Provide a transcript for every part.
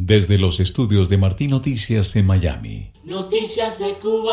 Desde los estudios de Martín Noticias en Miami. Noticias de Cuba.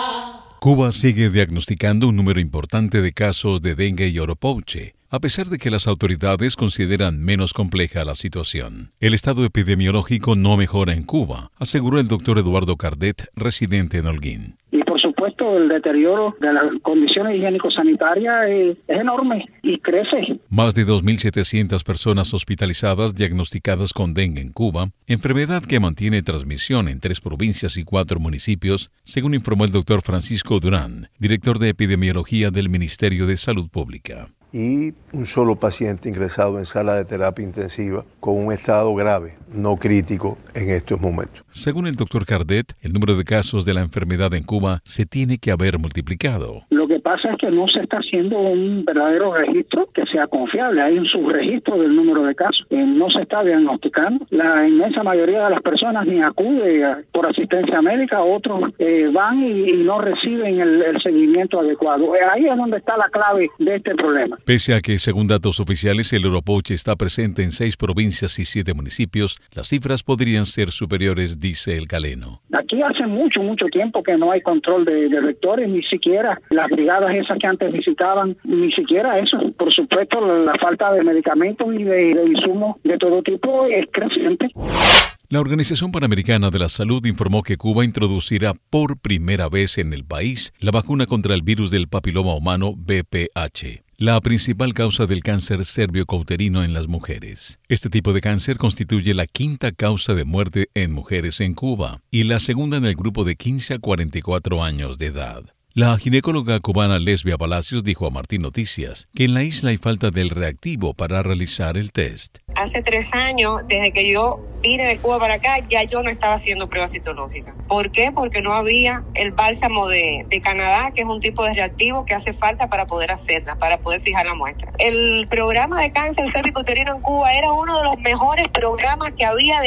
Cuba sigue diagnosticando un número importante de casos de dengue y oropouche, a pesar de que las autoridades consideran menos compleja la situación. El estado epidemiológico no mejora en Cuba, aseguró el doctor Eduardo Cardet, residente en Holguín. Y por supuesto el deterioro de las condiciones higiénico-sanitarias es enorme y crece. Más de 2.700 personas hospitalizadas diagnosticadas con dengue en Cuba, enfermedad que mantiene transmisión en 3 provincias y 4 municipios, según informó el doctor Francisco Durán, director de epidemiología del Ministerio de Salud Pública. Y un solo paciente ingresado en sala de terapia intensiva con un estado grave, no crítico en estos momentos. Según el doctor Cardet, el número de casos de la enfermedad en Cuba se tiene que haber multiplicado. Lo que pasa es que no se está haciendo un verdadero registro que sea confiable. Hay un subregistro del número de casos. No se está diagnosticando. La inmensa mayoría de las personas ni acude por asistencia médica, otros van y no reciben el seguimiento adecuado. Ahí es donde está la clave de este problema. Pese a que, según datos oficiales, el oropouche está presente en 6 provincias y 7 municipios, las cifras podrían ser superiores, dice el galeno. Aquí hace mucho tiempo que no hay control de vectores, ni siquiera las brigadas esas que antes visitaban, ni siquiera eso. Por supuesto, la falta de medicamentos y de insumos de todo tipo es creciente. La Organización Panamericana de la Salud informó que Cuba introducirá por primera vez en el país la vacuna contra el virus del papiloma humano VPH, la principal causa del cáncer cervicouterino en las mujeres. Este tipo de cáncer constituye la 5ª causa de muerte en mujeres en Cuba y la segunda en el grupo de 15 a 44 años de edad. La ginecóloga cubana Lesbia Palacios dijo a Martín Noticias que en la isla hay falta del reactivo para realizar el test. Hace 3 años, desde que yo vine de Cuba para acá, ya yo no estaba haciendo pruebas citológicas. ¿Por qué? Porque no había el bálsamo de Canadá, que es un tipo de reactivo que hace falta para poder hacerla, para poder fijar la muestra. El programa de cáncer cervicouterino en Cuba era uno de los mejores programas que había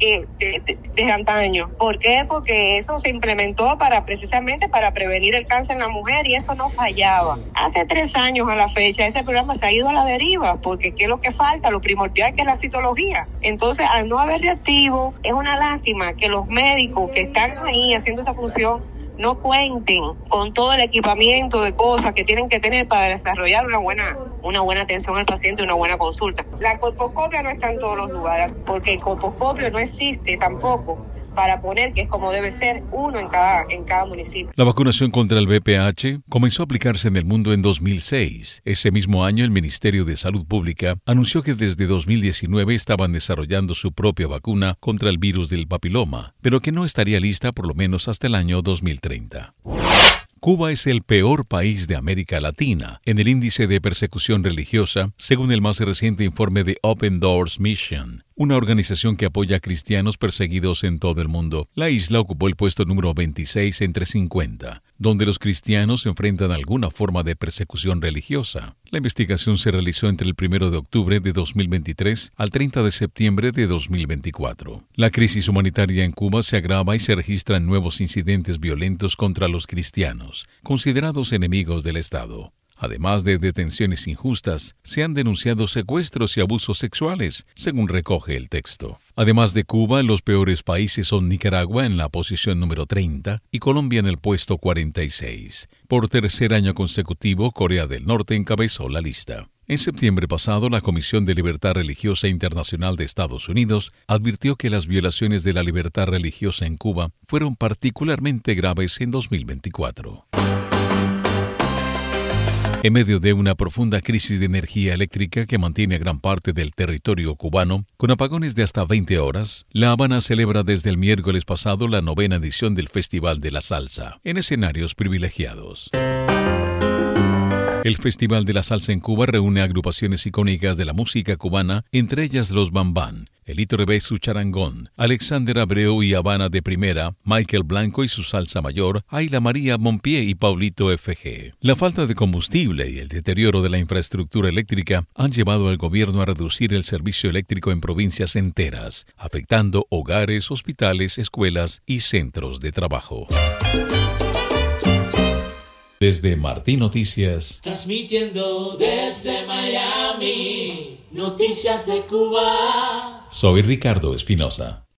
desde antaño. ¿Por qué? Porque eso se implementó precisamente para prevenir el cáncer en la mujer y eso no fallaba. Hace 3 años a la fecha ese programa se ha ido a la deriva porque ¿qué es lo que falta? Lo primordial que es la citología. Entonces, al no haber reactivo, es una lástima que los médicos que están ahí haciendo esa función no cuenten con todo el equipamiento de cosas que tienen que tener para desarrollar una buena atención al paciente y una buena consulta. La colposcopia no está en todos los lugares porque el colposcopio no existe tampoco para poner que es como debe ser uno en cada municipio. La vacunación contra el VPH comenzó a aplicarse en el mundo en 2006. Ese mismo año, el Ministerio de Salud Pública anunció que desde 2019 estaban desarrollando su propia vacuna contra el virus del papiloma, pero que no estaría lista por lo menos hasta el año 2030. Cuba es el peor país de América Latina en el índice de persecución religiosa, según el más reciente informe de Open Doors Mission, una organización que apoya a cristianos perseguidos en todo el mundo. La isla ocupó el puesto número 26 entre 50, donde los cristianos enfrentan alguna forma de persecución religiosa. La investigación se realizó entre el 1 de octubre de 2023 al 30 de septiembre de 2024. La crisis humanitaria en Cuba se agrava y se registran nuevos incidentes violentos contra los cristianos, considerados enemigos del Estado. Además de detenciones injustas, se han denunciado secuestros y abusos sexuales, según recoge el texto. Además de Cuba, los peores países son Nicaragua en la posición número 30 y Colombia en el puesto 46. Por 3er año consecutivo, Corea del Norte encabezó la lista. En septiembre pasado, la Comisión de Libertad Religiosa Internacional de Estados Unidos advirtió que las violaciones de la libertad religiosa en Cuba fueron particularmente graves en 2024. En medio de una profunda crisis de energía eléctrica que mantiene a gran parte del territorio cubano, con apagones de hasta 20 horas, La Habana celebra desde el miércoles pasado la 9ª edición del Festival de la Salsa, en escenarios privilegiados. El Festival de la Salsa en Cuba reúne agrupaciones icónicas de la música cubana, entre ellas Los Bambán, Elito Revés su charangón, Alexander Abreu y Habana de Primera, Michael Blanco y su salsa mayor, Ayla María Mompié y Paulito FG. La falta de combustible y el deterioro de la infraestructura eléctrica han llevado al gobierno a reducir el servicio eléctrico en provincias enteras, afectando hogares, hospitales, escuelas y centros de trabajo. Desde Martín Noticias, transmitiendo desde Miami, noticias de Cuba. Soy Ricardo Espinosa.